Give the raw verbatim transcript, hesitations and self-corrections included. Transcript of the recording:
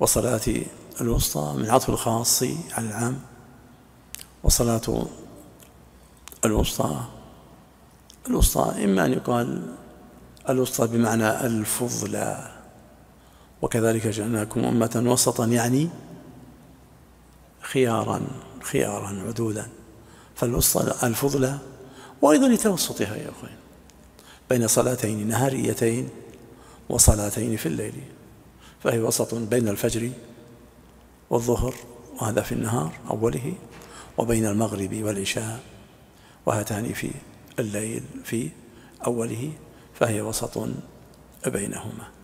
وصلاة الوسطى من عطف الخاص على العام، وصلاة الوسطى الوسطى إما أن يقال الوسطى بمعنى الفضلى، وكذلك جعلناكم أمة وسطا يعني خيارا خيارا عدولا، فالوسطى الفضلى. وأيضا لتوسطها يا أخوين بين صلاتين نهاريتين وصلاتين في الليل، فهي وسط بين الفجر والظهر وهذا في النهار أوله، وبين المغرب والعشاء وهاتان في الليل في أوله، فهي وسط بينهما.